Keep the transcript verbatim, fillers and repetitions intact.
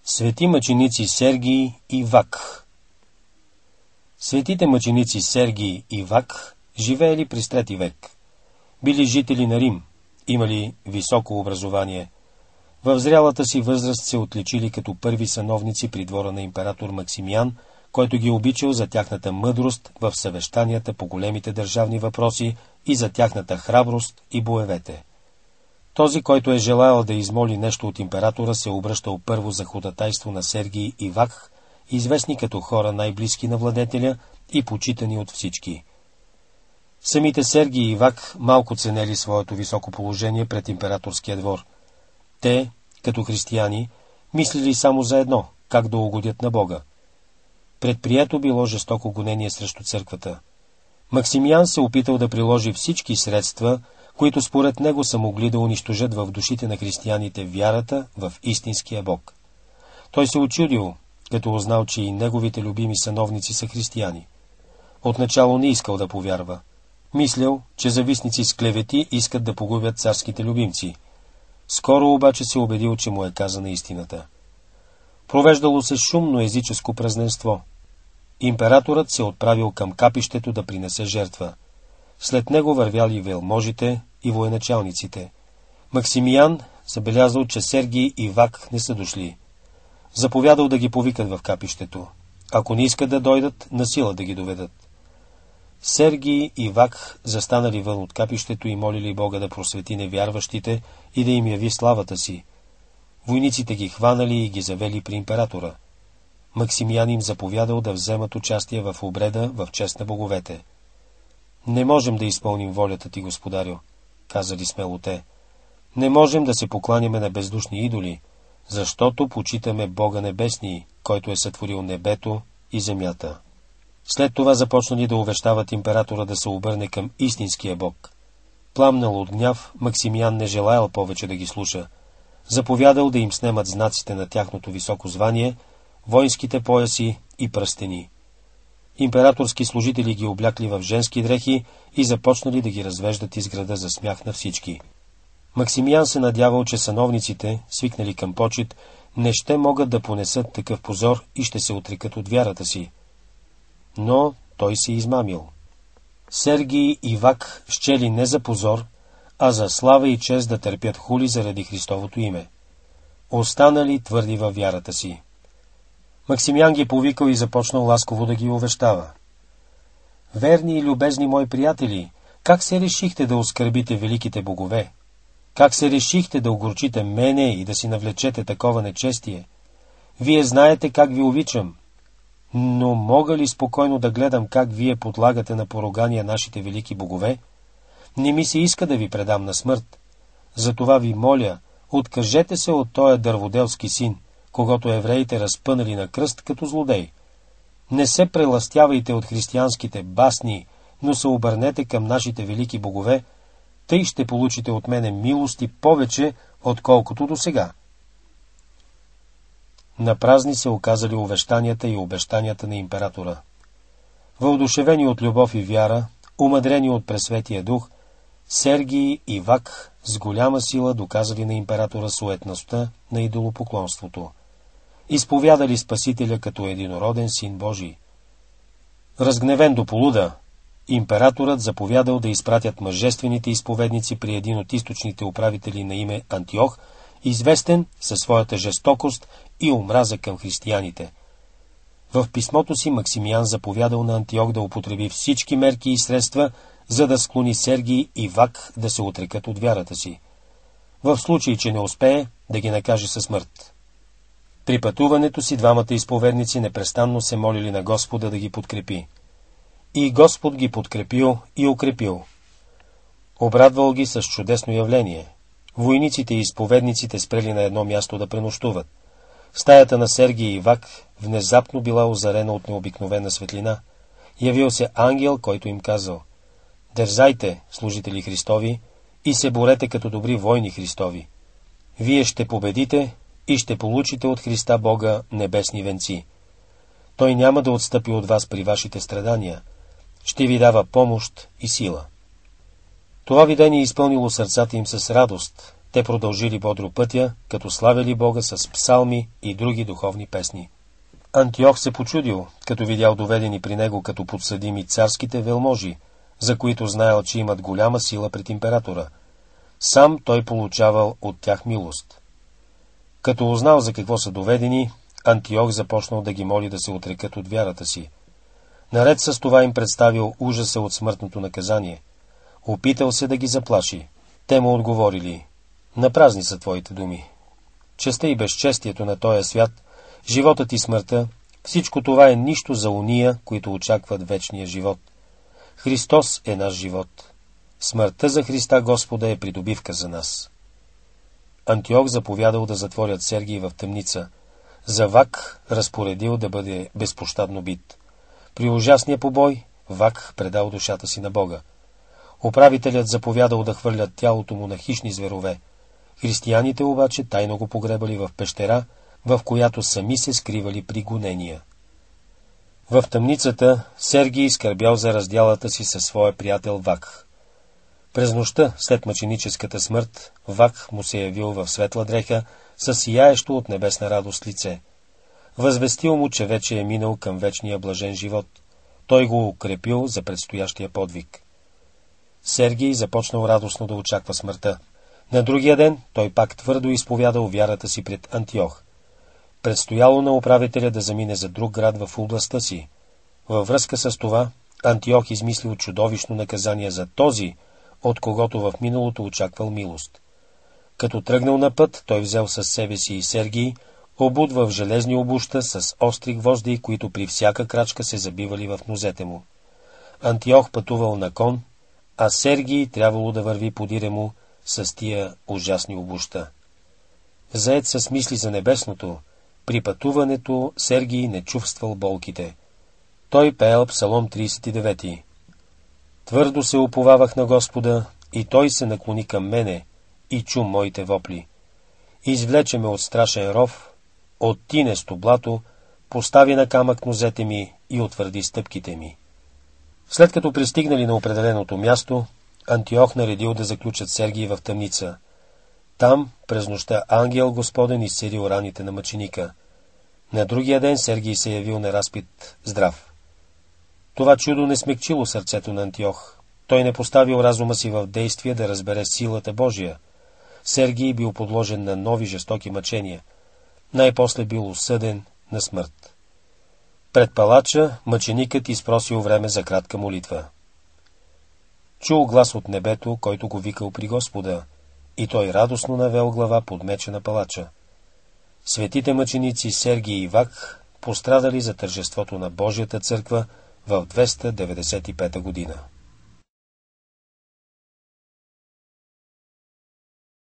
Свети мъченици Сергий и Вак. Светите мъченици Сергий и Вак живеели през трети век. Били жители на Рим, имали високо образование. В зрялата си възраст се отличили като първи сановници при двора на император Максимиан, който ги обичал за тяхната мъдрост в съвещанията по големите държавни въпроси и за тяхната храброст и боевете. Този, който е желаял да измоли нещо от императора, се обръщал първо за ходатайство на Сергий и Вак, известни като хора най-близки на владетеля и почитани от всички. Самите Сергий и Вак малко ценели своето високо положение пред императорския двор. Те, като християни, мислили само за едно – как да угодят на Бога. Предприето било жестоко гонение срещу църквата. Максимиан се опитал да приложи всички средства, които според него са могли да унищожат в душите на християните вярата в истинския Бог. Той се учудил, като узнал, че и неговите любими сановници са християни. Отначало не искал да повярва. Мислял, че завистници с клевети искат да погубят царските любимци. Скоро обаче се убедил, че му е казана истината. Провеждало се шумно езическо празненство. Императорът се отправил към капището да принесе жертва. След него вървяли велможите и военачалниците. Максимиан забелязал, че Сергий и Вак не са дошли. Заповядал да ги повикат в капището. Ако не искат да дойдат, насила да ги доведат. Сергий и Вак застанали вън от капището и молили Бога да просвети невярващите и да им яви славата си. Войниците ги хванали и ги завели при императора. Максимиан им заповядал да вземат участие в обреда в чест на боговете. Не можем да изпълним волята ти, господарю, казали смело те. Не можем да се покланяме на бездушни идоли, защото почитаме Бога небесни, който е сътворил небето и земята. След това започнали да увещават императора да се обърне към истинския Бог. Пламнал от гняв, Максимиан не желаял повече да ги слуша. Заповядал да им снемат знаците на тяхното високо звание, воинските пояси и пръстени. Императорски служители ги облякли в женски дрехи и започнали да ги развеждат из града за смях на всички. Максимиан се надявал, че сановниците, свикнали към почит, не ще могат да понесат такъв позор и ще се отрекат от вярата си. Но той се измамил. Сергий и Вак счели не за позор, а за слава и чест да търпят хули заради Христовото име. Останали твърди във вярата си. Максимиан ги повикал и започнал ласково да ги увещава. Верни и любезни мои приятели, как се решихте да оскърбите великите богове? Как се решихте да огорчите мене и да си навлечете такова нечестие? Вие знаете как ви обичам, но мога ли спокойно да гледам как вие подлагате на поругания нашите велики богове? Не ми се иска да ви предам на смърт. Затова ви моля, откажете се от тоя дърводелски син, когато евреите разпънали на кръст като злодей. Не се преластявайте от християнските басни, но се обърнете към нашите велики богове, тъй ще получите от мене милости повече, отколкото до сега. Напразни се оказали увещанията и обещанията на императора. Въодушевени от любов и вяра, умъдрени от пресветия дух, Сергий и Вак с голяма сила доказали на императора суетността на идолопоклонството. Изповядали Спасителя като единороден син Божий. Разгневен до полуда, императорът заповядал да изпратят мъжествените изповедници при един от източните управители на име Антиох, известен със своята жестокост и омраза към християните. В писмото си Максимиан заповядал на Антиох да употреби всички мерки и средства, за да склони Сергий и Вак да се отрекат от вярата си. В случай, че не успее, да ги накаже със смърт. При пътуването си двамата изповедници непрестанно се молили на Господа да ги подкрепи. И Господ ги подкрепил и укрепил. Обрадвал ги с чудесно явление. Войниците и изповедниците спрели на едно място да пренощуват. Стаята на Сергий и Вак внезапно била озарена от необикновена светлина. Явил се ангел, който им казал: „Дързайте, служители Христови, и се борете като добри войни Христови. Вие ще победите и ще получите от Христа Бога небесни венци. Той няма да отстъпи от вас при вашите страдания. Ще ви дава помощ и сила.” Това видение изпълнило сърцата им с радост те продължили бодро пътя, като славили Бога с псалми и други духовни песни. Антиох се почудил, като видял доведени при него като подсъдими царските велможи, за които знаел, че имат голяма сила пред императора. Сам той получавал от тях милост. Като узнал за какво са доведени, Антиох започнал да ги моли да се отрекат от вярата си. Наред с това им представил ужаса от смъртното наказание. Опитал се да ги заплаши. Те му отговорили: напразни са твоите думи. Честта и безчестието на този свят, животът и смъртта, всичко това е нищо за уния, които очакват вечния живот. Христос е наш живот. Смъртта за Христа Господа е придобивка за нас. Антиох заповядал да затворят Сергий в тъмница. За Вак разпоредил да бъде безпощадно бит. При ужасния побой Вак предал душата си на Бога. Управителят заповядал да хвърлят тялото му на хищни зверове. Християните обаче тайно го погребали в пещера, в която сами се скривали при гонения. В тъмницата Сергий изкърбял за разделата си със своя приятел Вак. През нощта, след мъченическата смърт, Вак му се явил в светла дреха, със сияещо от небесна радост лице. Възвестил му, че вече е минал към вечния блажен живот. Той го укрепил за предстоящия подвиг. Сергий започнал радостно да очаква смъртта. На другия ден той пак твърдо изповядал вярата си пред Антиох. Предстояло на управителя да замине за друг град в областта си. Във връзка с това, Антиох измислил чудовищно наказание за този, от когото в миналото очаквал милост. Като тръгнал на път, той взел със себе си и Сергий, обут в железни обуща с остри гвозди, които при всяка крачка се забивали в нозете му. Антиох пътувал на кон, а Сергий трябвало да върви подире му с тия ужасни обуща. Заед с мисли за небесното, при пътуването Сергий не чувствал болките. Той пеел Псалом тридесет и девети. Твърдо се уповавах на Господа, и Той се наклони към мене, и чу моите вопли. Извлече ме от страшен ров, от тинесто блато, постави на камък нозете ми и утвърди стъпките ми. След като пристигнали на определеното място, Антиох наредил да заключат Сергий в тъмница. Там, през нощта, ангел Господен изцелил раните на мъченика. На другия ден Сергий се явил неразпит здрав. Това чудо не смекчило сърцето на Антиох. Той не поставил разума си в действие да разбере силата Божия. Сергий бил подложен на нови жестоки мъчения. Най-после бил осъден на смърт. Пред палача мъченикът изпросил време за кратка молитва. Чул глас от небето, който го викал при Господа, и той радостно навел глава под меча на палача. Светите мъченици Сергий и Вак пострадали за тържеството на Божията църква в двеста деветдесет и пета година.